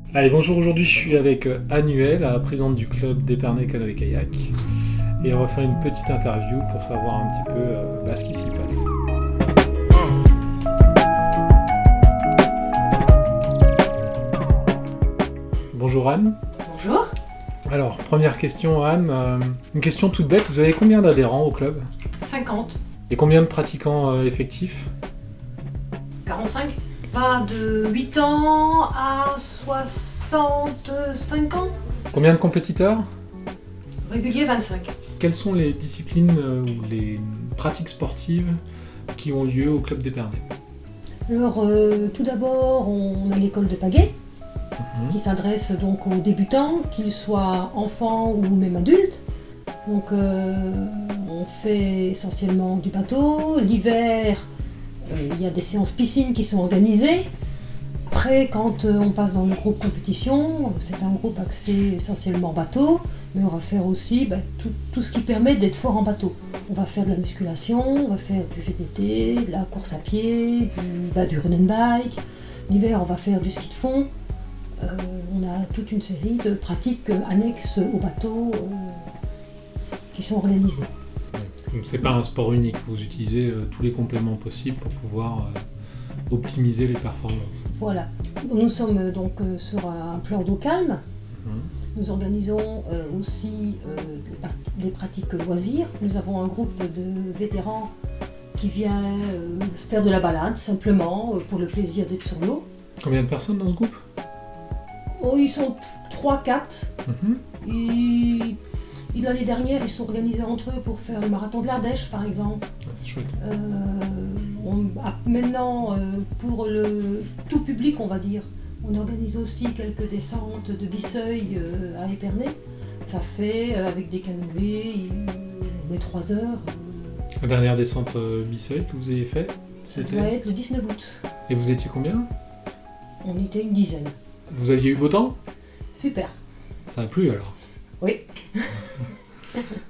Allez, bonjour, aujourd'hui je suis avec Anne Huel, la présidente du club d'Épernay Canoë-Kayak. Et on va faire une petite interview pour savoir un petit peu ce qui s'y passe. Bonjour Anne. Bonjour. Alors, première question Anne, une question toute bête, vous avez combien d'adhérents au club? 50. Et combien de pratiquants effectifs? 45. Pas de 8 ans à 65 ans. Combien de compétiteurs? Régulier 25. Quelles sont les disciplines ou les pratiques sportives qui ont lieu au club d'Épernay? Alors, tout d'abord, on a l'école de pagaie qui s'adresse donc aux débutants, qu'ils soient enfants ou même adultes. Donc, on fait essentiellement du bateau. L'hiver, il y a des séances piscine qui sont organisées. Après, quand on passe dans le groupe compétition, c'est un groupe axé essentiellement bateau, mais on va faire aussi tout ce qui permet d'être fort en bateau. On va faire de la musculation, on va faire du VTT, de la course à pied, du run and bike. L'hiver, on va faire du ski de fond. On a toute une série de pratiques annexes au bateau qui sont organisées. Donc c'est pas un sport unique, vous utilisez tous les compléments possibles pour pouvoir optimiser les performances. Voilà. Nous sommes donc sur un plan d'eau calme. Nous organisons aussi des pratiques loisirs. Nous avons un groupe de vétérans qui vient faire de la balade simplement pour le plaisir d'être sur l'eau. Combien de personnes dans ce groupe? Ils sont 3-4. L'année dernière, ils se sont organisés entre eux pour faire le marathon de l'Ardèche, par exemple. C'est chouette. Maintenant, pour le tout public, on va dire, on organise aussi quelques descentes de Bisseuil à Épernay. Ça fait, avec des canoës, on met 3 heures. La dernière descente Bisseuil que vous avez faite, Ça doit être le 19 août. Et vous étiez combien? On était une dizaine. Vous aviez eu beau temps? Super. Ça a plu alors? Oui.